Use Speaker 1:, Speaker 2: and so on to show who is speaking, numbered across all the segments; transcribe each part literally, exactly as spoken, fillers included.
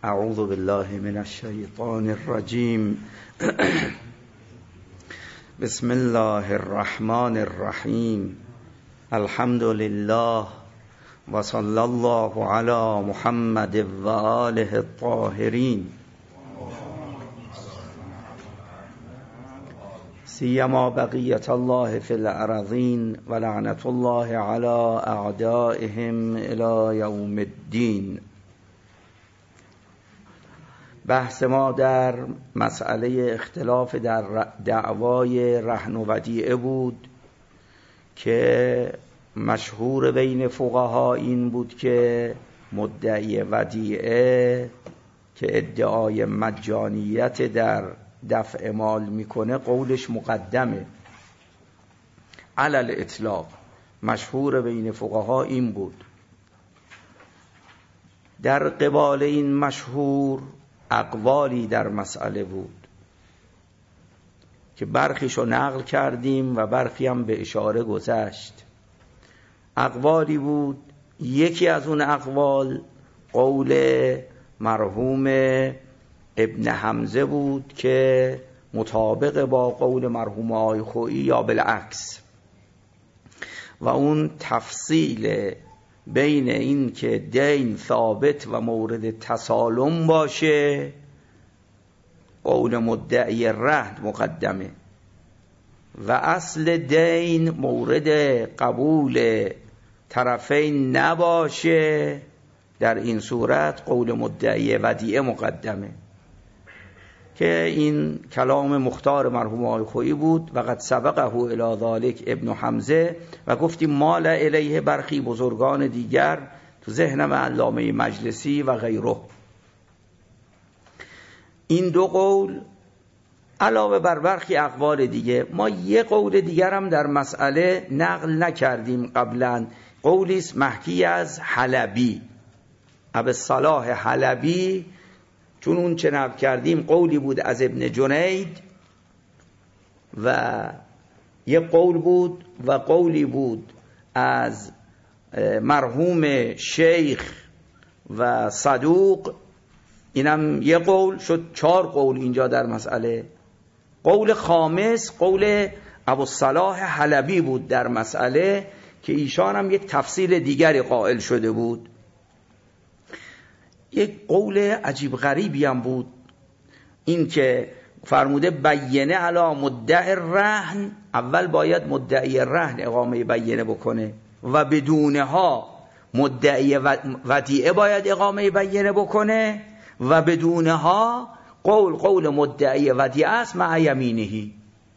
Speaker 1: اعوذ بالله من الشیطان الرجیم. بسم الله الرحمن الرحیم. الحمد لله و صلی الله علی محمد و آله الطاهرین. سیما بقیت الله فی الارضین و لعنت الله علی اعدائهم الی یوم الدین. بحث ما در مسئله اختلاف در دعوای رهن و ودیعه بود که مشهور بین فقها این بود که مدعی ودیعه که ادعای مجانیت در دفع مال میکنه قولش مقدمه علی الاطلاق. مشهور بین فقها این بود. در قبال این مشهور اقوالی در مسئله بود که برخیشو نقل کردیم و برخی هم به اشاره گذشت. اقوالی بود، یکی از اون اقوال قول مرحوم ابن حمزه بود که مطابق با قول مرحوم آقای خویی یا بالعکس، و اون تفصیل بین این که دین ثابت و مورد تسالم باشه قول مدعی رهن مقدمه و اصل دین مورد قبول طرفین نباشه، در این صورت قول مدعی ودیعه مقدمه، که این کلام مختار مرحوم آقای خویی بود و قد سبقه الی ذلک ابن حمزه و گفتیم مال الیه برخی بزرگان دیگر تو ذهنم علامه مجلسی و غیره. این دو قول علاوه بر برخی اقوال دیگه، ما یه قول دیگر هم در مسئله نقل نکردیم قبلا، قولی است محکی از حلبی، ابو صلاح حلبی، چون اون چه نقل کردیم قولی بود از ابن جنید و یه قول بود و قولی بود از مرحوم شیخ و صدوق، اینم یه قول شد، چهار قول اینجا در مسئله. قول خامس قول ابو صلاح حلبی بود در مسئله که ایشان هم یک تفصیل دیگری قائل شده بود. یک قول عجیب غریبی هم بود، این که فرموده بینه علی مدعی رهن، اول باید مدعی رهن اقامه بینه بکنه و بدونها مدعی ودیعه باید اقامه بینه بکنه و بدونها قول قول مدعی ودیعه است مع یمینهی.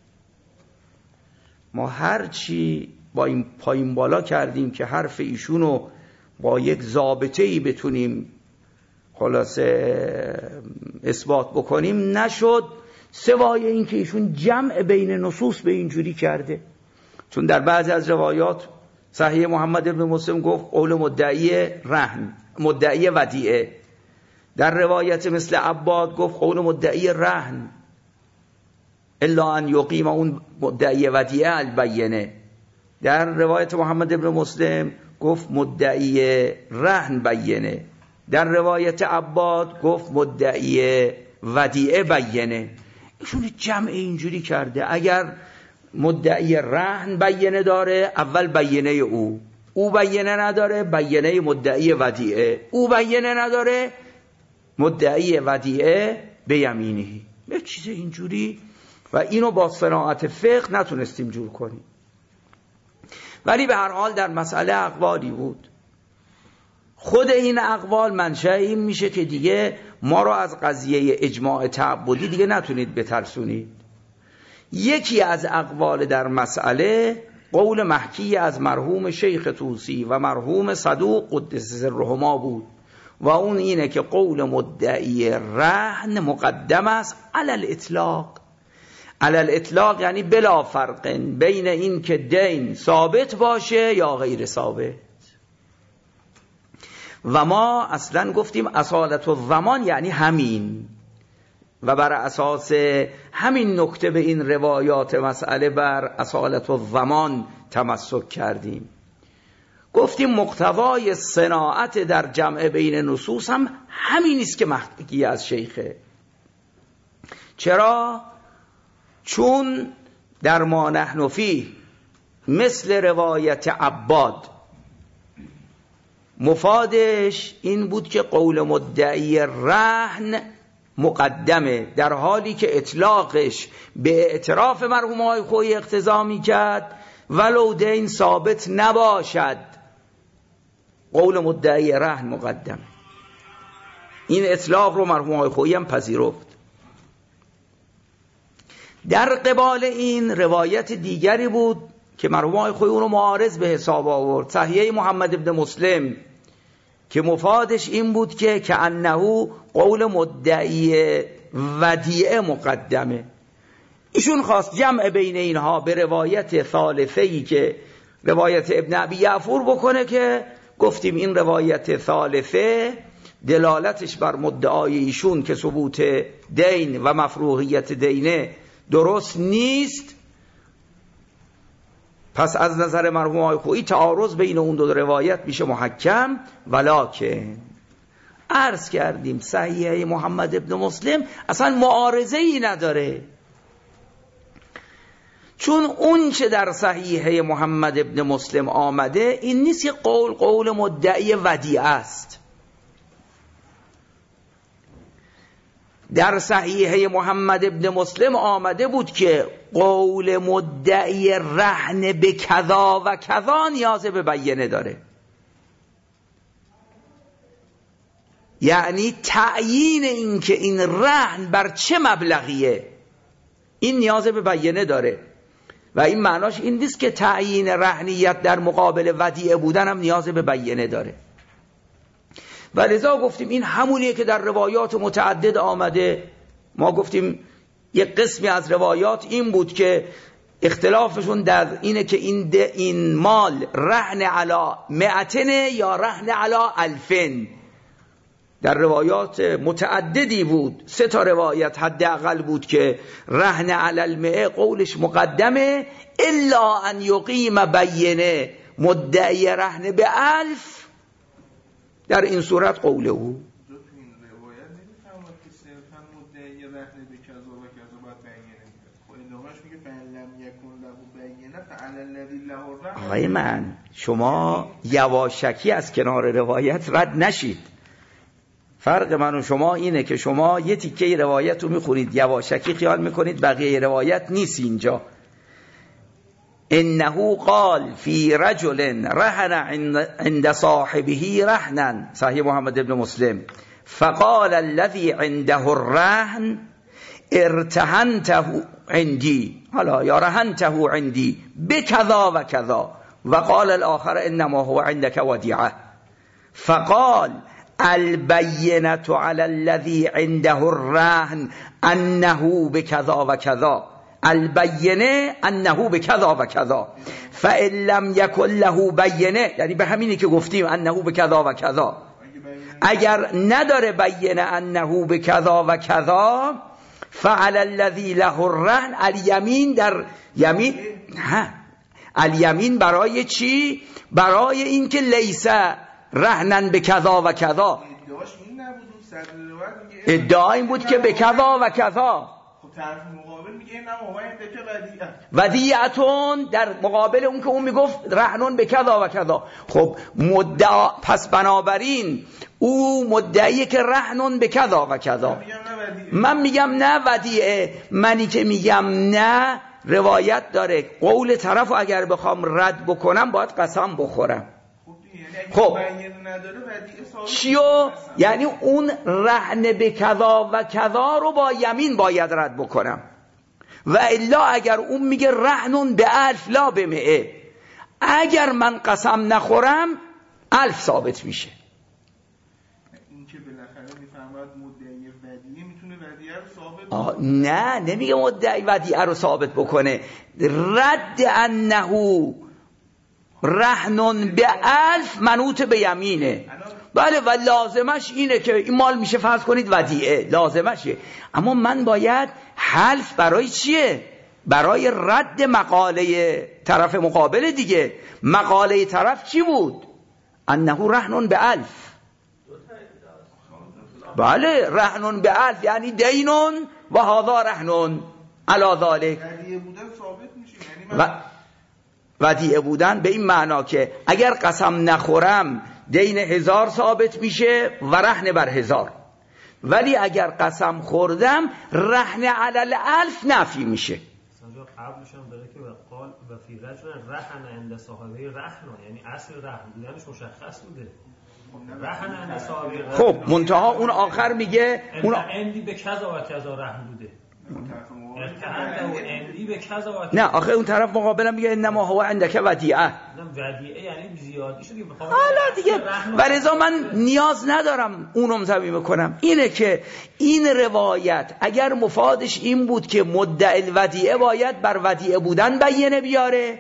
Speaker 1: ما هرچی با این پایین بالا کردیم که حرف ایشونو با یک ضابطه‌ای بتونیم خلاصه اثبات بکنیم نشد، سوای این که ایشون جمع بین نصوص به اینجوری کرده. چون در بعضی از روایات صحیح محمد ابن مسلم گفت قول مدعی رهن، مدعی ودیعه. در روایت مثل عباد گفت قول مدعی رهن الا ان یقیم اون مدعی ودیعه البینه. در روایت محمد ابن مسلم گفت مدعی رهن بینه. در روایت عباد گفت مدعی ودیعه بینه. ایشون جمع اینجوری کرده، اگر مدعی رهن بینه داره اول بینه او، او بینه نداره بینه مدعی ودیعه، او بینه نداره مدعی ودیعه به یمینهی. به چیز اینجوری و اینو با صناعت فقه نتونستیم جور کنیم. ولی به هر حال در مسئله اقوالی بود. خود این اقوال منشأ این میشه که دیگه ما رو از قضیه اجماع تعبدی دیگه نتونید بترسونید. یکی از اقوال در مسئله قول محکی از مرحوم شیخ طوسی و مرحوم صدوق قدس سرهما بود و اون اینه که قول مدعی رهن مقدم است علی الاطلاق. علی الاطلاق یعنی بلا فرق بین این که دین ثابت باشه یا غیر ثابت. و ما اصلا گفتیم اصالت الضمان یعنی همین، و بر اساس همین نکته به این روایات مسئله بر اصالت الضمان تمسک کردیم. گفتیم مقتضای صناعت در جمع بین نصوص هم همین است که محققی از شیخه. چرا؟ چون در ما نحن فیه مثل روایت عباد مفادش این بود که قول مدعی رهن مقدمه، در حالی که اطلاقش به اعتراف مرحوم آقای خویی اقتضا می‌کرد ولو دین ثابت نباشد، قول مدعی رهن مقدمه. این اطلاق رو مرحوم آقای خویی هم پذیرفت. در قبال این روایت دیگری بود که مرحوم آقای خویی اون رو معارض به حساب آورد، صحیح محمد ابن مسلم، که مفادش این بود که که انه قول مدعی ودیعه مقدمه. ایشون خواست جمع بین اینها به روایت ثالثه‌ای که روایت ابن ابی یعفور بکنه، که گفتیم این روایت ثالثه دلالتش بر مدعای ایشون که ثبوت دین و مفروغیت دینه درست نیست. پس از نظر مرحوم آقای خویی تعارض بین اون دو روایت میشه محکم. ولکن عرض کردیم صحیح محمد ابن مسلم اصلا معارضه ای نداره، چون اون چه در صحیح محمد ابن مسلم آمده این نیست که قول قول مدعی ودیعه است. در صحیح محمد ابن مسلم آمده بود که قول مدعی رهن به کذا و کذا نیاز به بیانه داره، یعنی تعیین این که این رهن بر چه مبلغیه این نیاز به بیانه داره، و این معناش این نیست که تعیین رهنیت در مقابل ودیعه بودن هم نیاز به بیانه داره. و لذا گفتیم این همونیه که در روایات متعدد آمده. ما گفتیم یک قسمی از روایات این بود که اختلافشون در اینه که این, این مال رهن علا مئتنه یا رهن علا الفن. در روایات متعددی بود، سه تا روایت حداقل بود که رهن علی المئه قولش مقدمه، الا ان یقیم بینه مدعی رهن به الف، در این صورت قول او. آقای من شما یواشکی از کنار روایت رد نشید. فرق من و شما اینه که شما یه تیکه روایت رو میخونید یواشکی خیال میکنید بقیه روایت نیست. اینجا انه قال فی رجل رهن عند صاحبه رهنا، صحیح محمد ابن مسلم، فقال الذي عنده الرهن ارتهنته عندي، حالا یا رهنته عندي بكذا و كذا، وقال الاخر انما هو عندك وديعه، فقال البينة على الذي عنده الرهن انه بكذا و كذا، البینه انه بکذا و کذا، فإن لم یکن له بینه، یعنی به همینی که گفتیم انه بکذا و کذا، اگر نداره بینه انه بکذا و کذا، فعلى الذی له الرهن الیمین، در یمین ها الیمین برای چی؟ برای اینکه لیس رهنن بکذا و کذا. ادعا این بود که بکذا و کذا،
Speaker 2: طرف مقابل میگه نه ما ودیعه
Speaker 1: ودیعتون، در مقابل اون که اون میگفت رهنون به کذا و کذا. خب مدعا، پس بنابراین او مدعیه که رهنون به کذا و کذا، من میگم نه ودیعه. منی که میگم نه روایت داره، قول طرف اگر بخوام رد بکنم باید قسم بخورم. خب چیو؟ یعنی اون رهن به کذا و کذا رو با یمین باید رد بکنم، و الا اگر اون میگه رهنون به الف لا به مئه، اگر من قسم نخورم الف ثابت میشه.
Speaker 2: این که بالاخره میفهمد مدعی ودیعه میتونه ودیعه رو ثابت بکنه.
Speaker 1: نه نمیگه مدعی ودیعه رو ثابت بکنه، رد انه رهنون به الف منوط به یمینه. بله و لازمش اینه که این مال میشه فرض کنید ودیعه، لازمشه. اما من باید حلف برای چیه؟ برای رد مقاله طرف مقابل دیگه. مقاله طرف چی بود؟ انه رهن به الف. بله، رهن به الف یعنی دینون و هذا رهن علی ذلک.
Speaker 2: ودیعه بودن ثابت میشه، یعنی
Speaker 1: و ودیعه بودن به این معنا که اگر قسم نخورم دین هزار ثابت میشه و رهن بر هزار، ولی اگر قسم خوردم رهن علی الالف نفی میشه.
Speaker 3: قبلش هم داره که قال و فی رجل رهن عند صاحبه رهن، یعنی اصل رهن بودنش مشخص بوده. رهن عند صاحبه رهن.
Speaker 1: خب منتها اون آخر میگه اون
Speaker 3: اندی به کذا و کذا رهن بوده. اندی به کذا و کذا.
Speaker 1: نه آخه اون طرف مقابلم میگه انما هو عندک ودیعه.
Speaker 3: نه ودیعه یعنی زیادی شده.
Speaker 1: حالا دیگه برضا من نیاز ندارم اونم ضمیمه کنم. اینه که این روایت اگر مفادش این بود که مدعی الودیعه باید بر ودیعه بودن بیانه بیاره،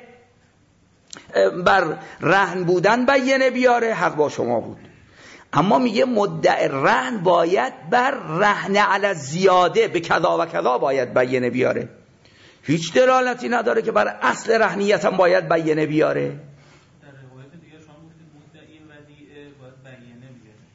Speaker 1: بر رهن بودن بیانه بیاره، حق با شما بود. اما میگه مدعی رهن باید بر رهن علی زیاده به کذا و کذا باید بیانه بیاره. هیچ دلالتی نداره که بر اصل رهنیت هم باید بیانه بیاره.
Speaker 4: در روایت دیگه شما گفتید مدعی ودیعه باید بیانه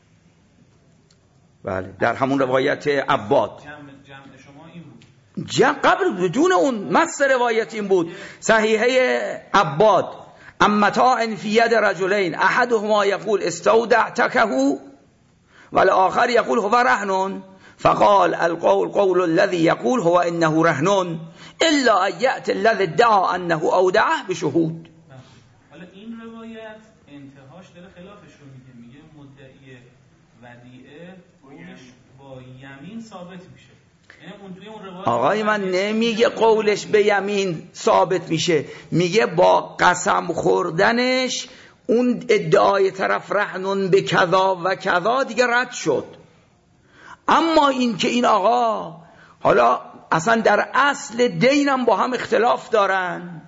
Speaker 4: بیاره.
Speaker 1: بله، در همون روایت عباد
Speaker 4: جمع جمع شما این بود.
Speaker 1: جمع قبل بدون اون مصر روایت این بود. صحیحه عباد امتاع فی ید رجلین احدهما یقول استودعتکه والآخر یقول هو رهن فقال القول قول الذي يقول هو انه رهن الا ان یأتی الذي ادعى انه اودعه بشهود.
Speaker 4: حالا این روایت انتهاش داره خلافش رو میگه، میگه مدعی ودیعه با یمین ثابت میشه.
Speaker 1: آقای من نمیگه قولش به یمین ثابت میشه، میگه با قسم خوردنش اون ادعای طرف رهنون به کذا و کذا دیگه رد شد. اما این که این آقا حالا اصلا در اصل دینم با هم اختلاف دارن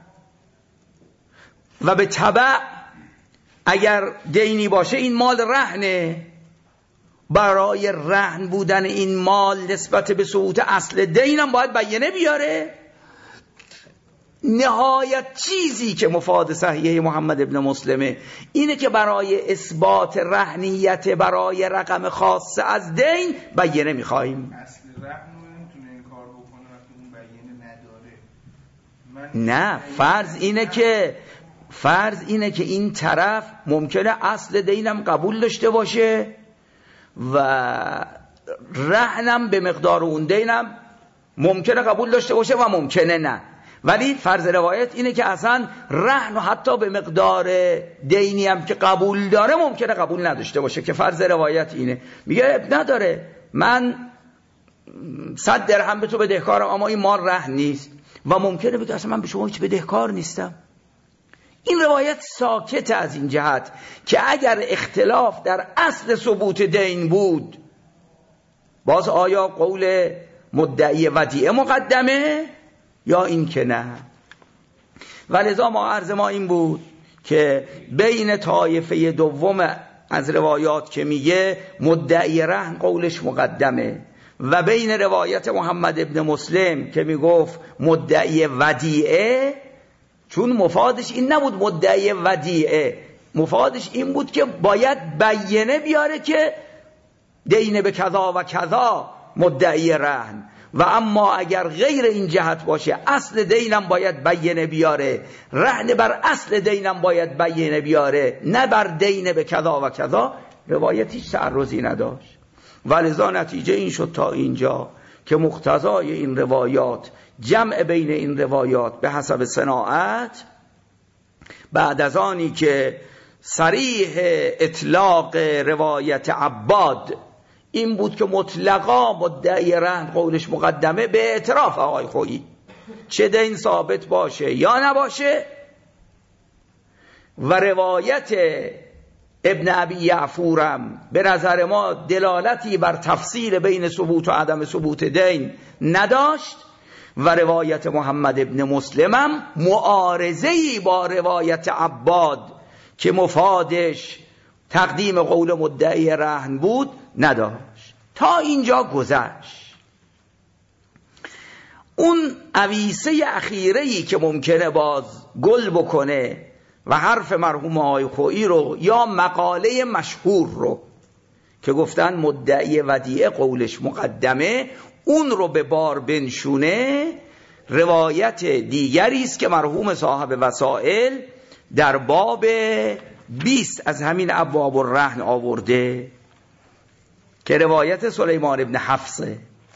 Speaker 1: و به تبع اگر دینی باشه این مال رهنه، برای رهن بودن این مال نسبت به ثبوت اصل دینم باید بیانه بیاره. نهایت چیزی که مفاد صحیح محمد ابن مسلمه اینه که برای اثبات رهنیت برای رقم خاص از دین بیانه میخواییم.
Speaker 2: اصل رهن رو نمیتونه این کار بکنه وقتی اون بیانه نداره.
Speaker 1: نه، فرض اینه که فرض اینه که این طرف ممکنه اصل دینم قبول داشته باشه و رهنم به مقدار اون دینم ممکنه قبول داشته باشه و ممکنه نه، ولی فرض روایت اینه که اصلا رهن حتی به مقدار دینی هم که قبول داره ممکنه قبول نداشته باشه، که فرض روایت اینه. میگه نداره، من صد درهم به تو بدهکارم اما این مال رهن نیست، و ممکنه بگه اصلا من به شما هیچ بدهکار نیستم. این روایت ساکت از این جهت که اگر اختلاف در اصل ثبوت دین بود، باز آیا قول مدعی ودیعه مقدمه یا این که نه. ولذا ما عرض ما این بود که بین طایفه دوم از روایات که میگه مدعی رهن قولش مقدمه و بین روایت محمد ابن مسلم که میگفت مدعی ودیعه، چون مفادش این نبود مدعی ودیعه، مفادش این بود که باید بیانه بیاره که دین به کذا و کذا مدعی رهن، و اما اگر غیر این جهت باشه اصل دینم باید بیانه بیاره، رهن بر اصل دینم باید بیانه بیاره، نه بر دین به کذا و کذا. روایت هیچ تعرضی نداشت. ولذا نتیجه این شد تا اینجا که مقتضای این روایات جمع بین این روایات به حسب صناعت، بعد از آنی که صریح اطلاق روایت عباد این بود که مطلقا مدعی رهن قولش مقدمه، به اعتراف آقای خویی چه دین ثابت باشه یا نباشه، و روایت ابن ابی یعفورم به نظر ما دلالتی بر تفصیل بین ثبوت و عدم ثبوت دین نداشت، و روایت محمد ابن مسلمم معارضه‌ای با روایت عباد که مفادش تقدیم قول مدعی رهن بود نداشت. تا اینجا گذشت. اون عویسه اخیره‌ای که ممکنه باز گل بکنه و حرف مرحوم آقای خویی رو یا مقاله مشهور رو که گفتن مدعی ودیعه قولش مقدمه، اون رو به بار بنشونه، روایت دیگری است که مرحوم صاحب وسائل در باب بیست از همین ابواب الرهن آورده که روایت سلیمان ابن حفصه.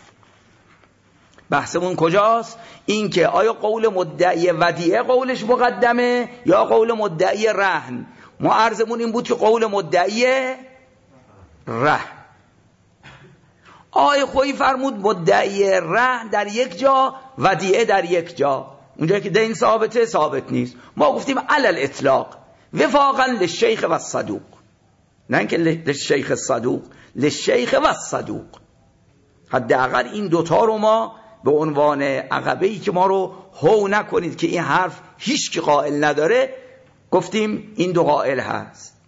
Speaker 1: بحثمون کجاست؟ این که آیا قول مدعی ودیعه قولش مقدمه یا قول مدعی رهن؟ ما عرضمون این بود که قول مدعی رهن. آقای خویی فرمود مدعی رهن در یک جا، ودیعه در یک جا. اونجا که دین ثابته ثابت نیست. ما گفتیم علل اطلاق وفاقا للشیخ و الصدوق، نه اینکه للشیخ الصدوق، للشیخ و الصدوق. حداقل این دوتا رو ما به عنوان عقبه‌ای که ما رو هو نکنید که این حرف هیچ کی قائل نداره، گفتیم این دو قائل هست.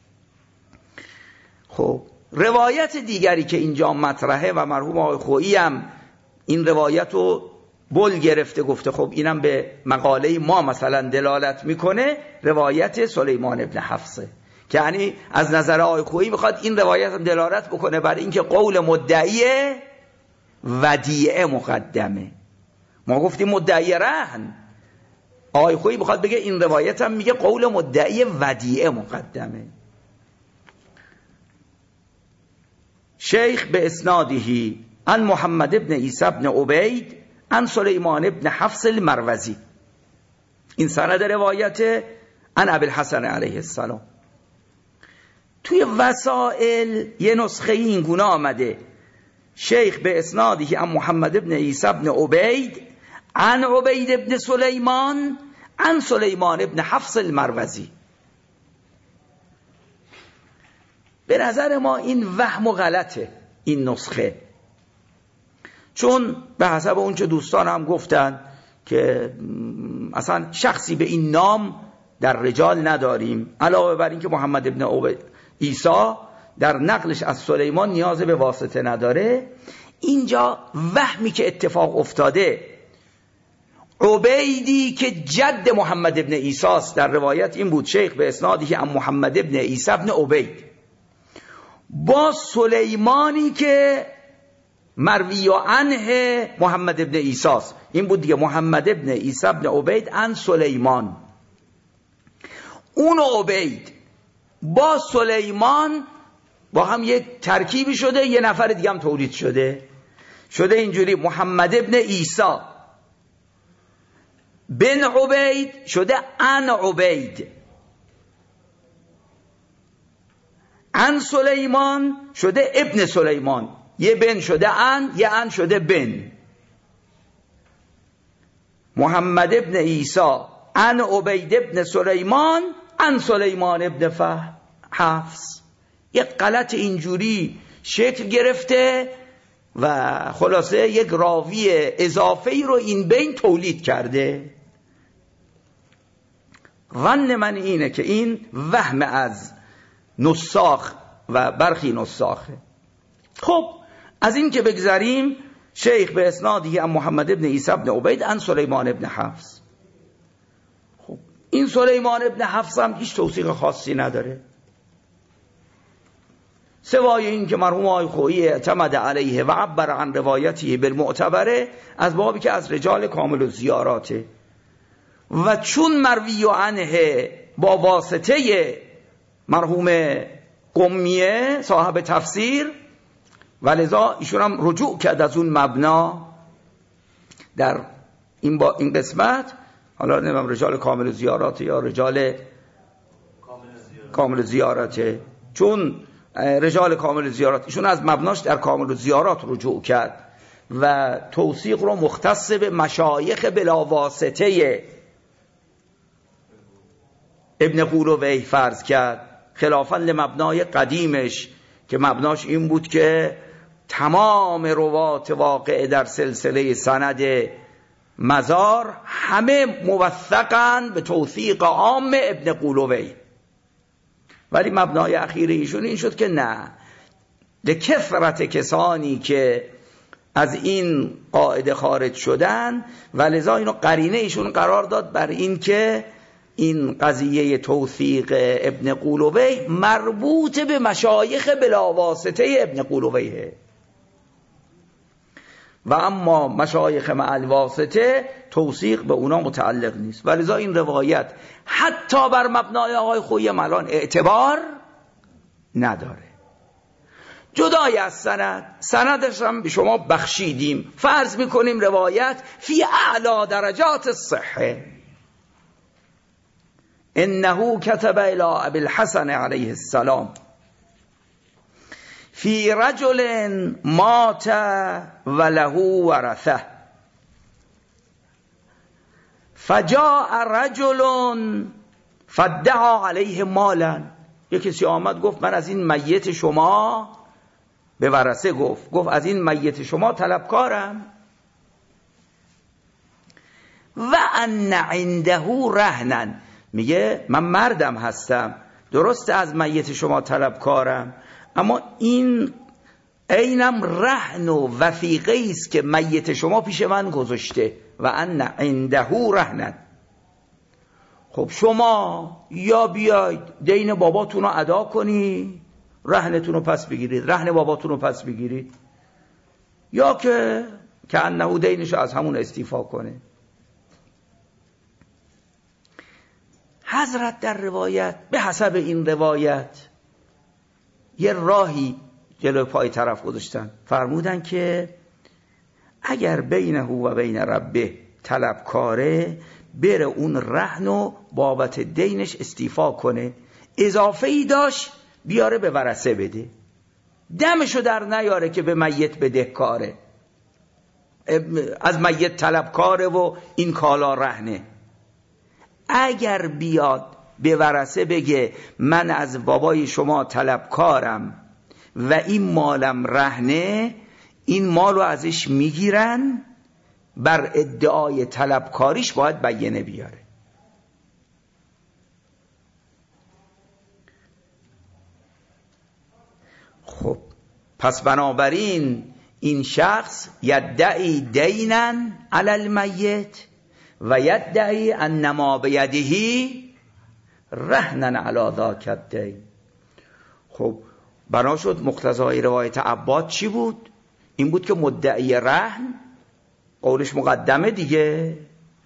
Speaker 1: خب روایت دیگری که اینجا مطرحه و مرحوم آقای خویی هم این روایت رو بل گرفته، گفته خب اینم به مقاله ما مثلا دلالت میکنه، روایت سلیمان ابن حفصه، که یعنی از نظر آقای خویی میخواد این روایت هم دلالت بکنه برای اینکه قول مدعی ودیعه مقدمه. ما گفتیم مدعی رهن، آقای خویی میخواد بگه این روایت هم میگه قول مدعی ودیعه مقدمه. شیخ به اسنادهی عن محمد ابن عیسی ابن عبید عن سلیمان ابن حفص المروزی، این سند روایت عن ابی الحسن علیه السلام. توی وسائل یه نسخه این گونه آمده، شیخ به اسنادهی عن محمد ابن عیسی ابن عبید عن عبید ابن سلیمان عن سلیمان ابن حفص المروزی. به نظر ما این وهم و غلطه این نسخه، چون به حسب اون چه دوستان هم گفتن که اصلا شخصی به این نام در رجال نداریم، علاوه بر این که محمد ابن عیسی در نقلش از سلیمان نیاز به واسطه نداره. اینجا وهمی که اتفاق افتاده، عبیدی که جد محمد ابن عیسی است، در روایت این بود شیخ به اسنادی عن محمد ابن عیسی ابن عبید، با سلیمانی که مروی عنه محمد ابن عیسی است، این بود دیگه محمد ابن عیسی ابن عبید عن سلیمان. اون عبید با سلیمان با هم یک ترکیبی شده، یه نفر دیگه هم تولید شده، شده اینجوری محمد ابن عیسی بن عبید شده عن عبید، عن سلیمان شده ابن سلیمان، یه بن شده عن، یه عن شده بن. محمد ابن عیسی عن عبید ابن سلیمان عن سلیمان ابن حفص. یک غلط اینجوری شکل گرفته و خلاصه یک راوی اضافه‌ای رو این بین تولید کرده. ظن من اینه که این وهم از نساخ و برخی نساخه. خب از این که بگذاریم، شیخ به اسنادی عن محمد ابن عیسی ابن عبید عن سلیمان ابن حفص. خب این سلیمان ابن حفص هم هیچ توثیق خاصی نداره، سوای این که مرحوم آقای خویی اعتمد علیه و عبر عن روایته بالمعتبره، از بابی که از رجال کامل الزیاراته، و چون مروی عنه با واسطه مرحوم قمیه صاحب تفسیر، ولذا ایشون هم رجوع کرد از اون مبنا در این با این قسمت. حالا نمیم رجال کامل زیارات یا رجال کامل زیارته، چون رجال کامل زیارات ایشون از مبناش در کامل زیارات رجوع کرد و توثیق رو مختص به مشایخ بلا واسطه ابن قولوی فرض کرد، خلافاً لمبنای قدیمش که مبناش این بود که تمام روات واقع در سلسله سند مزار همه موثقاً به توثیق عام ابن قولوی. ولی مبنای اخیر ایشون این شد که نه، لکثرت کسانی که از این قاعده خارج شدن و لذا اینو قرینه ایشون قرار داد بر این که این قضیه توثیق ابن قولویه مربوط به مشایخ بلاواسطه ابن قولویه و اما مشایخ مع الواسطه توثیق به اونا متعلق نیست و لذا این روایت حتی بر مبنای آقای خویی الان اعتبار نداره. جدای از سند، سندش هم به شما بخشیدیم، فرض میکنیم روایت فی اعلی درجات الصحه. انه کتب الی ابی الحسن علیه السلام فی رجل مات وله ورثه فجاء رجل فادعا علیه مالا. یک کسی آمد گفت من از این میت شما، به ورثه گفت گفت از این میت شما طلبکارم و ان عنده رهنا، میگه من مردم هستم درسته از میت شما طلبکارم اما این اینم رهن و وثیقه است که میت شما پیش من گذاشته و ان عنده رهنا. خب شما یا بیاید دین باباتون رو ادا کنی رهنتون رو پس بگیرید، رهن باباتون رو پس بگیرید، یا که که انه دینش از همون استیفا کنه. حضرت در روایت به حسب این روایت یه راهی جلوی پای طرف گذاشتن، فرمودن که اگر بینه و بین ربه طلبکاره بره اون رهن و بابت دینش استیفا کنه، اضافه ای داشت بیاره به ورثه بده، دمشو در نیاره که به میت بدهکاره، از میت طلبکاره و این کالا رهنه. اگر بیاد به ورثه بگه من از بابای شما طلبکارم و این مالم رهنه، این مالو ازش میگیرن، بر ادعای طلبکاریش باید بیانه بیاره. خب پس بنابراین این شخص یدعی دینا علی المیت و یدعی انما بیدهی رهنا علی ذاک الدین. خب بنا شد مقتضای روایت عباد چی بود؟ این بود که مدعی رهن قولش مقدمه دیگه.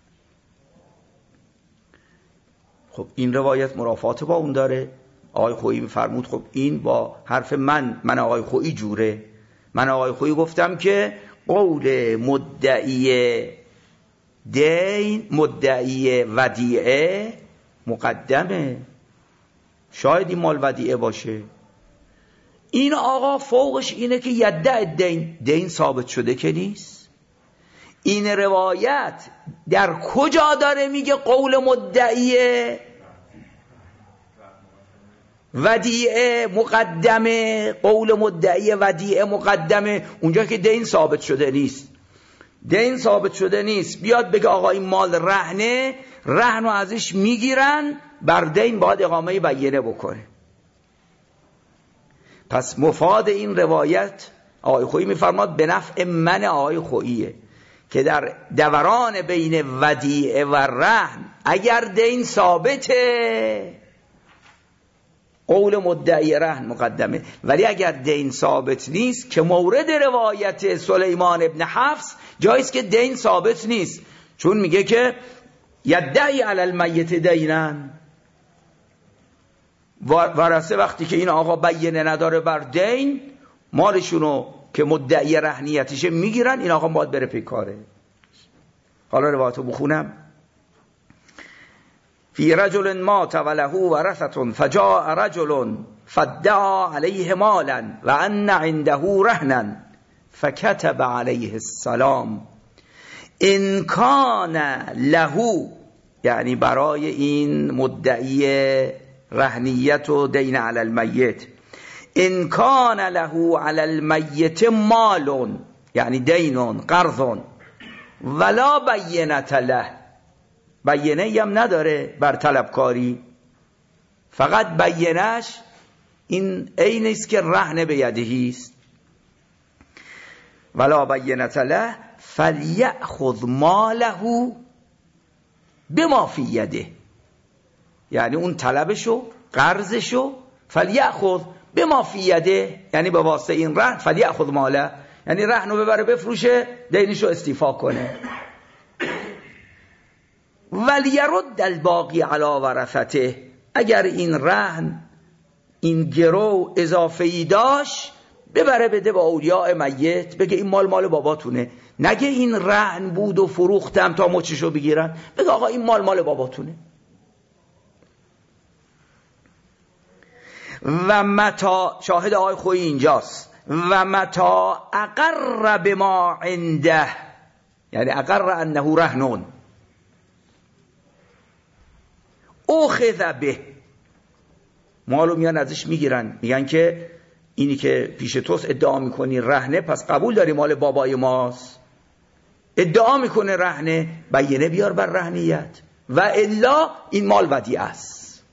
Speaker 1: خب این روایت مرافعات با اون داره. آقای خویی میفرمود خب این با حرف من من آقای خویی جوره. من آقای خویی گفتم که قول مدعی دین، مدعی ودیعه مقدمه، شاید این مال ودیعه باشه. این آقا فوقش اینه که یدعی دین، دین ثابت شده که نیست. این روایت در کجا داره میگه قول مدعی ودیعه مقدمه، قول مدعی ودیعه مقدمه؟ اونجا که دین ثابت شده نیست. دین ثابت شده نیست بیاد بگه آقا این مال رهنه، رهنو ازش میگیرن، بر دین باید اقامه بیانه بکنه. پس مفاد این روایت آقای خویی میفرماد به نفع من آقای خوییه که در دوران بین ودیعه و رهن اگر دین ثابته قول مدعی رهن مقدمه، ولی اگر دین ثابت نیست که مورد روایت سلیمان ابن حفص جایست که دین ثابت نیست، چون میگه که یدعی علی المیت دینن، ورثه وقتی که این آقا بیانه نداره بر دین مالشونو که مدعی رهنیتشه میگیرن، این آقا باید بره پیکاره. حالا روایتو بخونم. فی رجل مات وله ورثة فجاء رجل فادعا علیه مالا و ان عنده رهنا فكتب علیه السلام ان کان له، یعنی برای این مدعی رهنیت و دین علی المیت، ان کان له علی المیت مال، یعنی دین قرض ولا بینة له، بیانه هم نداره بر طلبکاری، فقط بیانش این عین است که رهن به یدهی است. ولا بینة له فلیأخذ ماله بما فی یده، یعنی اون طلبشو قرضشو فلیأخذ بما فی یده، یعنی به واسطه این رهن فلیأخذ ماله، یعنی رهنو ببره بفروشه دینشو استیفا کنه. ولیرد الباقی علی ورثته، اگر این رهن این گرو اضافه‌ای داشت ببره بده به اولیاء میت، بگه این مال مال باباتونه، نگه این رهن بود و فروختم تا مچشو بگیرن، بگه آقا این مال مال باباتونه. و متا، شاهد آقای خویی اینجاست، و متا اقر بما عنده، یعنی اقر انه رهنون اخذ به، مالو میان ازش میگیرن، میگن که اینی که پیش توست ادعا میکنی رهنه، پس قبول داری مال بابای ماست، ادعا میکنه رهنه، بینه بیار بر رهنیت، و الا این مال ودیعه است.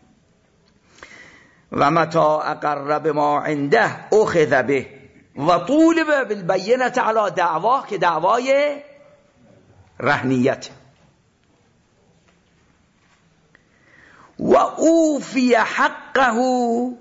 Speaker 1: و متا اقر بما عنده اخذ به و طولب بالبینه علی دعواه، که دعوای رهنیت. و اوفی حقه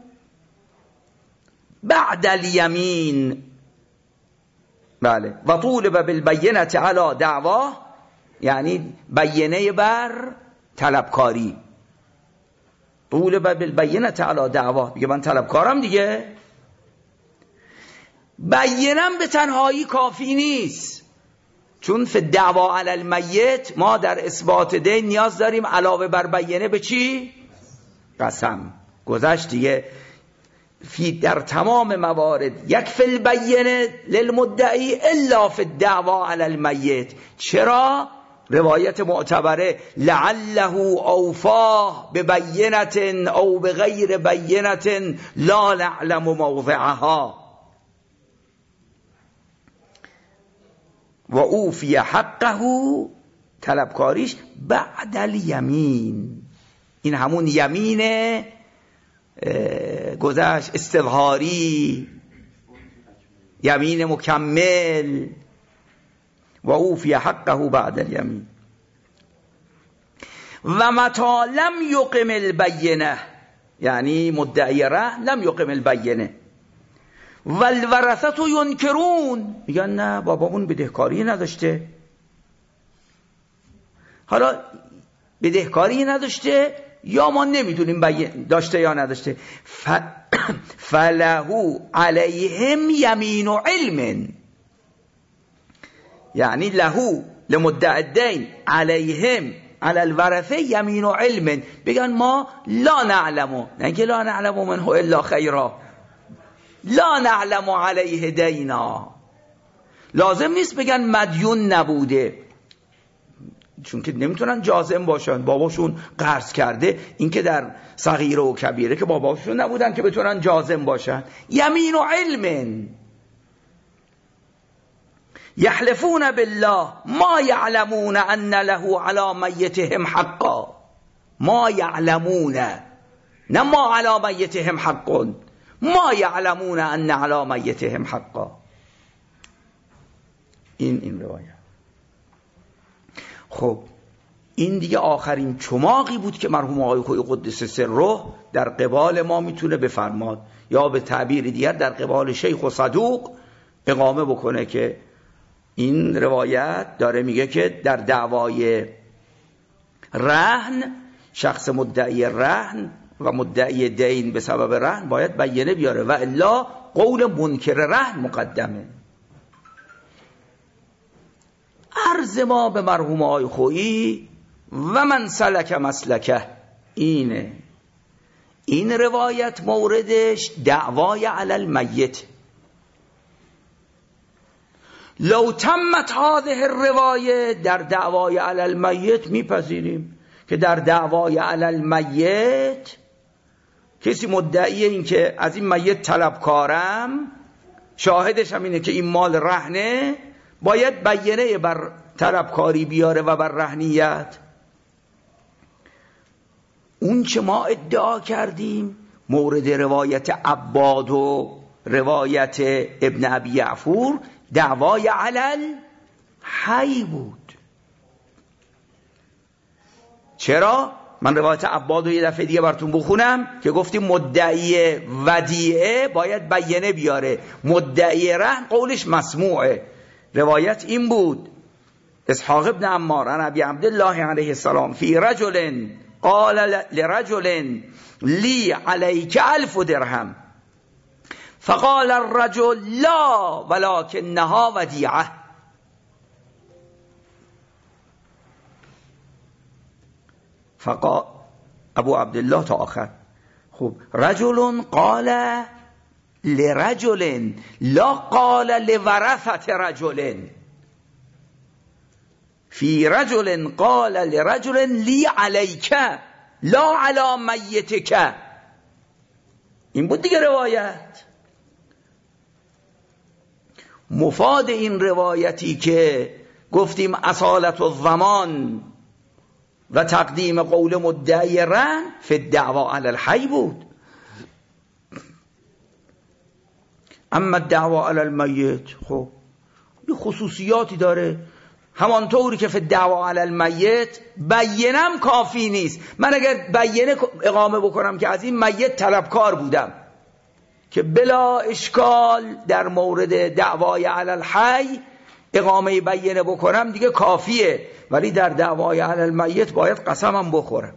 Speaker 1: بعد الیمین، بله، و طولب بالبینه علی دعواه، یعنی بینه بر طلبکاری، طولب بالبینه علی دعواه، میگه من طلبکارم دیگه. بینم به تنهایی کافی نیست، چون فی دعوا علی المیت ما در اثبات دین نیاز داریم علاوه بر بینه به چی؟ قسم. گذشت دیگه، فی در تمام موارد یک فی البینه للمدعی الا فی الدعوا علی المیت. چرا؟ روایت معتبره لعله اوفاه ببینت او بغیر بینت لا نعلم موضعها و اوفی حقه، طلبکاریش بعد الیمین، این همون یمین گذشت استظهاری، یمین مکمل. و اوفی حقه بعد الیمین. و متا لم یقم البینه، یعنی مدعی رهن لم یقم البینه، والورثه ینکرون، میگن نه بابامون بدهکاری نداشته. حالا بدهکاری نداشته یا ما نمیدونیم داشته یا نداشته، ف... فلهو علیهم یمین و علم، یعنی لهو لمدعی الدین علیهم علی الورثه یمین و علم، بگن ما لا نعلمو، نه که لا نعلمو منه الا خیرا، لا نعلم علیه دینا. لازم نیست بگن مدیون نبوده، چون که نمیتونن جازم باشن، باباشون قرض کرده، این که در صغیره و کبیره که باباشون نبودن که بتونن جازم باشن. یمین و علم، یحلفون بالله ما یعلمون ان له علی میتهم حقا، ما یعلمون، نه ما علی میتهم حقون، ما یعلمون ان علی میتهم حقا. این این روایت. خب این دیگه آخرین چماقی بود که مرحوم آقای خویی قدس سره در قبال ما میتونه بفرماد، یا به تعبیر دیگر در قبال شیخ و صدوق اقامه بکنه، که این روایت داره میگه که در دعوای رهن شخص مدعی رهن و مدعی دین به سبب رهن باید بینه بیاره، و الا قول منکر رهن مقدمه. عرض ما به مرحوم آقای خویی و من سلک مسلکه اینه، این روایت موردش دعوای علی المیت. لو تمت هذه الروایه، در دعوای علی المیت میپذیریم که در دعوای علی المیت کسی مدعی این که از این میت طلبکارم، شاهدش هم اینه که این مال رهنه، باید بینه بر طلبکاری بیاره و بر رهنیت. اون چه ما ادعا کردیم مورد روایت عباد و روایت ابن ابی یعفور دعوای علل حی بود. چرا؟ من روایت عباد رو یه دفعه دیگه براتون بخونم که گفتیم مدعی ودیعه باید بیانه بیاره، مدعی رهن قولش مسموعه. روایت این بود: اسحاق ابن عمار عن ابی عبدالله علیه السلام فی رجل قال لرجل لی علیک الف درهم فقال الرجل لا ولكنها ودیعه. فقال ابو عبدالله تا آخر. خب رجل قال لرجل لا قال لورثة رجل فی رجل قال لرجل لی علیک لا علی میتک. این بود دیگه روایت. مفاد این روایتی که گفتیم اصالت الضمان و تقدیم قول مدعی رهن فی الدعوا علی الحی بود. اما الدعوا علی المیت خب یه خصوصیاتی داره. همانطوری که فی الدعوا علی المیت بیانم کافی نیست. من اگر بیانه اقامه بکنم که از این میت طلبکار بودم که بلا اشکال در مورد دعوای علی الحی اقامه بیانه بکنم دیگه کافیه، ولی در دعوای علی المیت باید قسمم بخورم.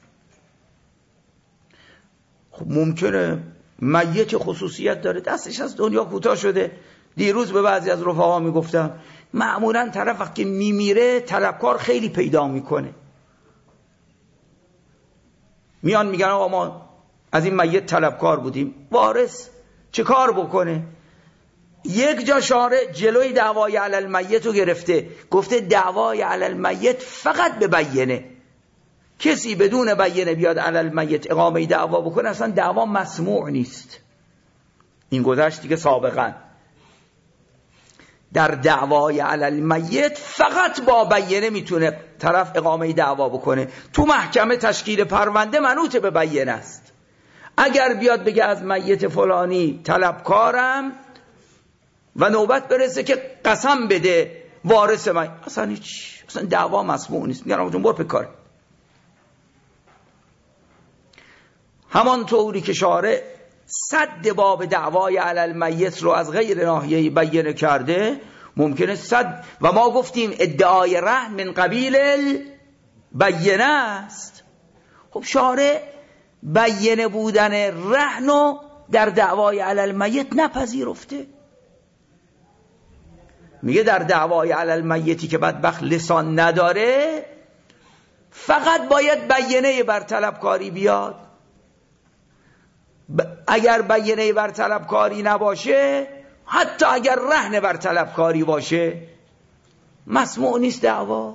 Speaker 1: خب ممکنه میت خصوصیت داره، دستش از دنیا کوتاه شده. دیروز به بعضی از رفقا میگفتم معمولا طرف وقتی میمیره طلبکار خیلی پیدا میکنه، میان میگن آقا ما از این میت طلبکار بودیم. وارث چه کار بکنه؟ یک جا شارع جلوی دعوای علی المیت رو گرفته، گفته دعوای علی المیت فقط به بیانه. کسی بدون بیانه بیاد علی المیت اقامه دعوا بکنه اصلا دعوا مسموع نیست. این گذشت دیگه سابقا. در دعوای علی المیت فقط با بیانه میتونه طرف اقامه دعوا بکنه. تو محکمه تشکیل پرونده منوط به بیانه است. اگر بیاد بگه از میت فلانی طلبکارم و نوبت برسه که قسم بده وارث من، اصلا هیچ، اصلا دعوا مسموع نیست. میگن آقا جون برو پکار. همانطوری که شارع صد باب دعوای علی المیت رو از غیر ناحیه بیانه کرده، ممکنه صد و ما گفتیم ادعای رهن من قبیل بیانه است. خب شارع بیانه بودن رهن رو در دعوای علی المیت نپذیرفته. میگه در دعوای علی المیتی که بدبخت لسان نداره فقط باید بیانه بر طلبکاری بیاد. اگر بیانه بر طلبکاری نباشه، حتی اگر رهن بر طلبکاری باشه، مسموع نیست دعوا.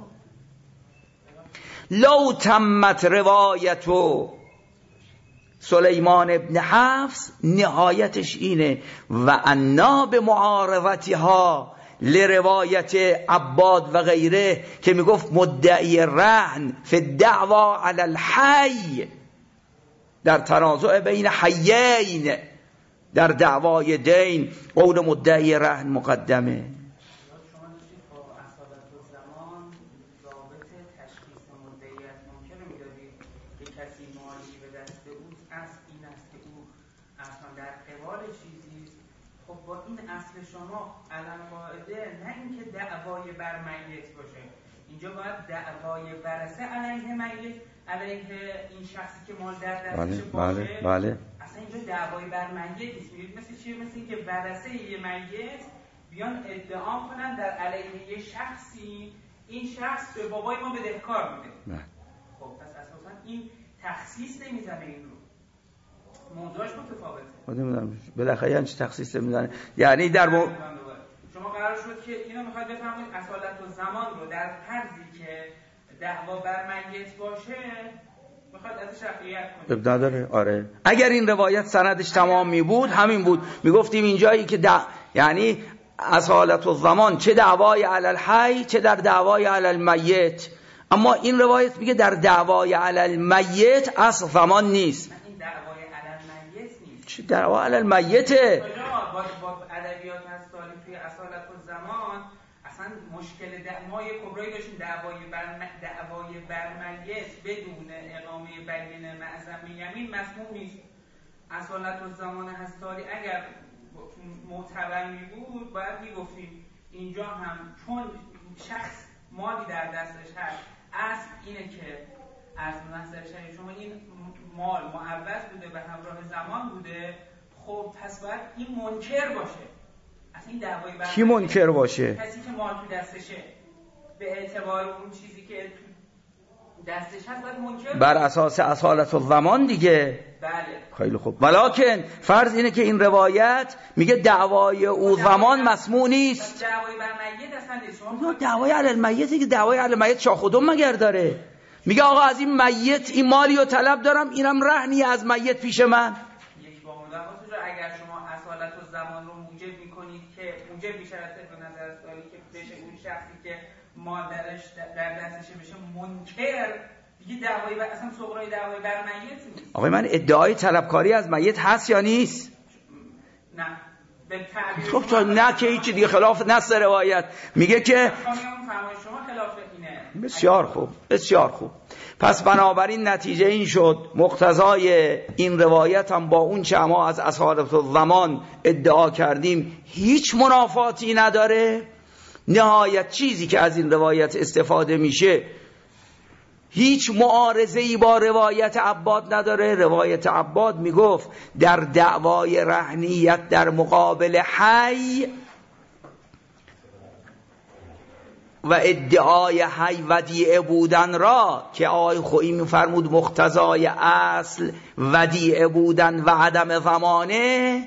Speaker 1: لو تمت روایتو سلیمان ابن حفص، نهایتش اینه و انا به معارضتها لروایت عباد و غیره که میگفت مدعی رهن فی الدعوا علی الحی، در تنازع بین حیین در دعوای دین قول مدعی رهن مقدمه.
Speaker 5: این اصل شما علم قاعده نه اینکه دعوای بر میت باشه، اینجا باید دعوای برسه علیه میت، علیه این شخصی که مال در دستش باشه.
Speaker 1: بله بله.
Speaker 5: اصلا اینجا دعوای بر میت نیست. میگید مثل چیه؟ مثل اینکه برسه یه میت بیان ادعا کنن در علیه یه شخصی این شخص به بابای ما بدهکار بوده.
Speaker 1: نه.
Speaker 5: خب پس اساسا این تخصیص نمیزنه، این رو موضوعش متفاوته.
Speaker 1: نمیدونم بالاخره یعنی چی تخصیص میزنه؟ یعنی در مو...
Speaker 5: شما قرار شد که اینو میخواید بفهمید اصالت و زمان رو در طرزی که دعوا بر میت باشه میخواد ازش رفعیت کنید.
Speaker 1: اب نداره. آره اگر این روایت سندش تمام می بود همین بود، میگفتیم اینجایی که دع... یعنی اصالت و زمان چه دعوای علی الحی چه در دعوای علی المیت. اما این روایت میگه در دعوای علی المیت اصل زمان نیست.
Speaker 5: چه
Speaker 1: دعوا علی المیته؟
Speaker 5: با با ادبیات هستالی توی اصالت و مشکل دع... ما یه کبرایی داشتیم دعوای بر دعوای بر میت بدون اقامه بینه معظم یمین مسموع نیست. اصالت الزمان هستاری اگر معتبر می بود باید می گفتیم اینجا هم چون شخص مالی در دستش هست اصل اینه که از نظر شریع شما این مال معوض بوده و همراه زمان بوده، خب پس باید این منکر باشه. اصلا این دعوای بر
Speaker 1: کی منکر باشه؟
Speaker 5: کسی که مال تو دستشه به اعتبار اون چیزی که تو دستش هست باید منکر
Speaker 1: بر اساس اصالت الزمان دیگه.
Speaker 5: بله
Speaker 1: خیلی خوب. ولکن فرض اینه که این روایت میگه دعوای او زمان مسموع نیست.
Speaker 5: دعوای بر میت اصلا نیست. شما
Speaker 1: دعوای علی المیت که دعوای علی المیت شاخدم مگر داره؟ میگه آقا از این میت این مالی رو طلب دارم، اینم رهنی از میت پیش من.
Speaker 5: یک با مدافعات رو اگر شما اصالت الزمان رو موجب میکنید که موجب میشه به نظر استاری که بشه اون شخصی که مال درش در دستشه بشه منکر، دیگه دعوای بر اصلا صغرای دعوای بر میت نیست.
Speaker 1: آقا من ادعای طلبکاری از میت هست یا نیست؟
Speaker 5: نه به تعبیر
Speaker 1: خب تا نه که هیچی دیگه خلاف نص روایت میگه که
Speaker 5: شما خلاف اینه.
Speaker 1: بسیار خوب بسیار خوب. پس بنابراین نتیجه این شد مقتضای این روایت هم با اون چه ما از اصالت الزمان ادعا کردیم هیچ منافاتی نداره. نهایت چیزی که از این روایت استفاده میشه هیچ معارضه‌ای با روایت عباد نداره. روایت عباد میگفت در دعوای رهنیت در مقابل حی و ادعای حی ودیعه بودن را که آقای خویی میفرمود مقتضای اصل ودیعه بودن و عدم زمانه،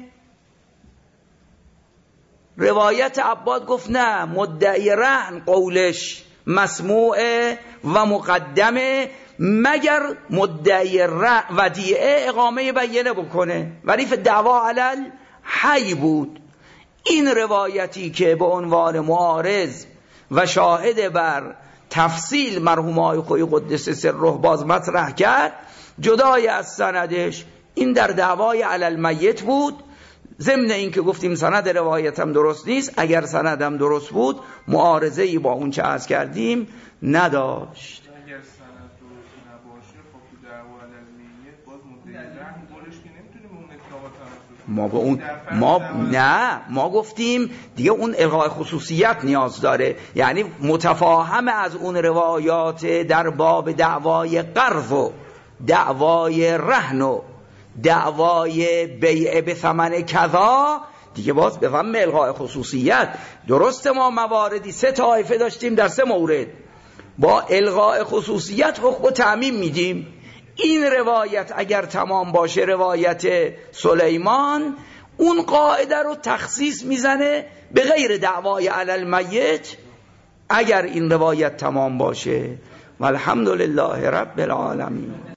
Speaker 1: روایت عباد گفت نه، مدعی رهن قولش مسموعه و مقدمه مگر مدعی ودیعه اقامه بینه بکنه، ولی فی دعوا علل حی بود. این روایتی که به عنوان معارض و شاهد بر تفصیل مرحوم آقای خویی قدس سره باز مطرح کرد، جدای از سندش این در دعوای علی المیت بود. ضمن این که گفتیم سند روایتم درست نیست، اگر سندم درست بود معارضه‌ای با اون چه عرض کردیم نداشت.
Speaker 2: اگر سند درست نباشه خب تو دعوا علی المیت باز مدعی رهن قولش که نمیتونیم اون اطلاقات تناسب
Speaker 1: ما به اون ما نه ما گفتیم دیگه اون الغای خصوصیت نیاز داره، یعنی متفاهم از اون روایات در باب دعوای قرض و دعوای رهن و دعوای بیع به ثمن کذا دیگه باز به فهم الغای خصوصیت. درسته ما مواردی سه طایفه داشتیم در سه مورد با الغای خصوصیت حکم و تعمیم میدیم. این روایت اگر تمام باشه روایت سلیمان اون قاعده رو تخصیص میزنه به غیر دعوای علی المیت اگر این روایت تمام باشه. والحمدلله رب العالمین.